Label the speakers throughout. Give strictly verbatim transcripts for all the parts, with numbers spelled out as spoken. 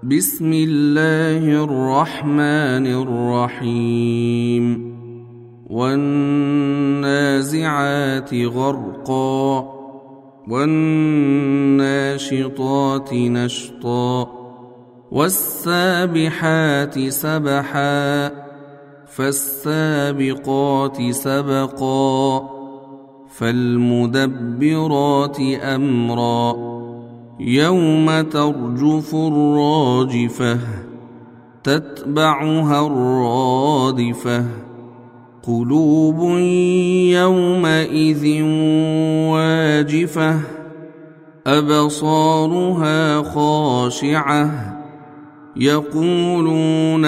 Speaker 1: بسم الله الرحمن الرحيم والنازعات غرقا والناشطات نشطا والسابحات سبحا فالسابقات سبقا فالمدبرات أمرا يوم ترجف الراجفة تتبعها الرادفة قلوب يومئذ واجفة أبصارها خاشعة يقولون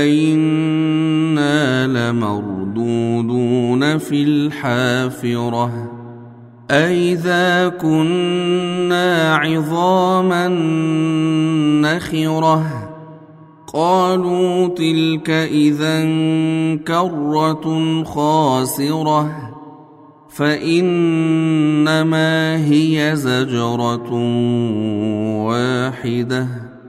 Speaker 1: أئنا لمردودون في الحافرة أئذا كنا عظاما نخرة قالوا تلك إذا كرة خاسرة فإنما هي زجرة واحدة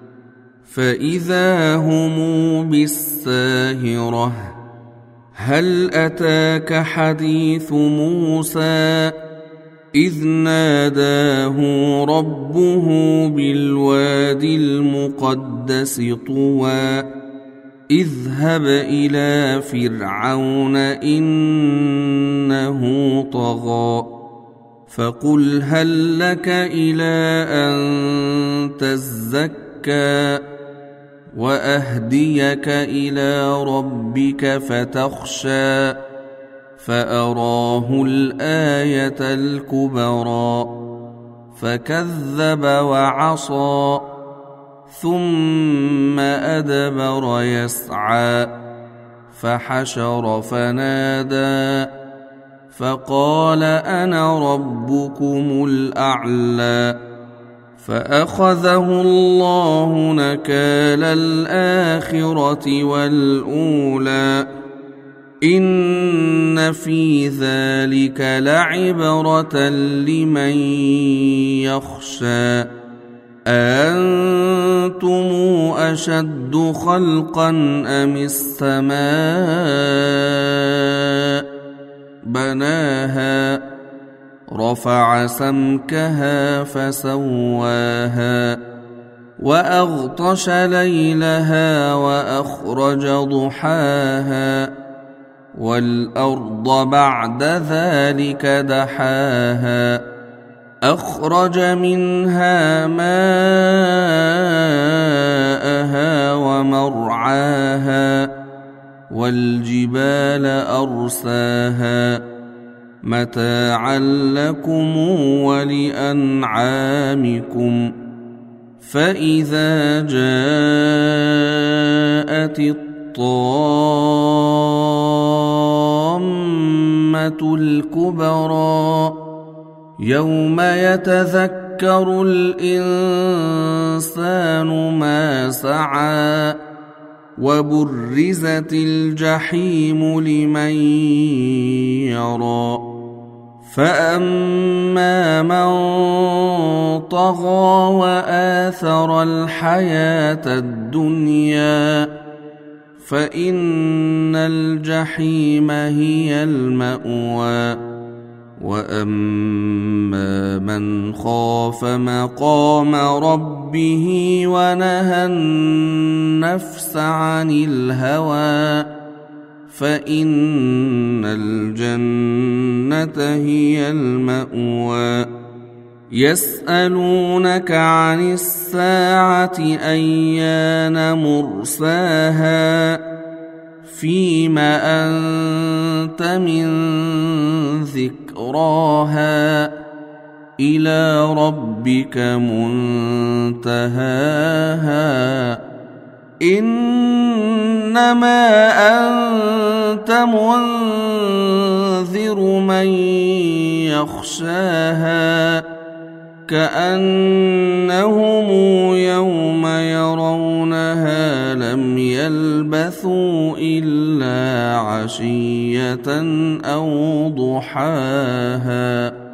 Speaker 1: فإذا هم بالساهرة هل أتاك حديث موسى إذ ناداه ربه بالواد المقدس طوى اذهب إلى فرعون إنه طغى فقل هل لك إلى أن تزكى وأهديك إلى ربك فتخشى فأراه الآية الكبرى فكذب وعصى ثم أدبر يسعى فحشر فنادى فقال أنا ربكم الأعلى فأخذه الله نكال الآخرة والأولى إن في ذلك لعبرة لمن يخشى أأنتم أشد خلقا أم السماء بناها رفع سمكها فسواها وأغطش ليلها وأخرج ضحاها والأرض بعد ذلك دحاها أخرج منها ماءها ومرعاها والجبال أرساها متاعا لكم ولأنعامكم فإذا جاءت الطامة الكبرى يوم يتذكر الإنسان ما سعى وبرزت الجحيم لمن يرى فأما من طغى وآثر الحياة الدنيا فإن الجحيم هي المأوى وأما من خاف مقام ربه ونهى النفس عن الهوى فإن الجنة هي المأوى يسألونك عن الساعة أيان مرساها فيم أنت من ذكراها إلى ربك منتهاها إنما أنت منذر من يخشاها كأنهم يوم يرونها لم يلبثوا إلا عشية أو ضحاها.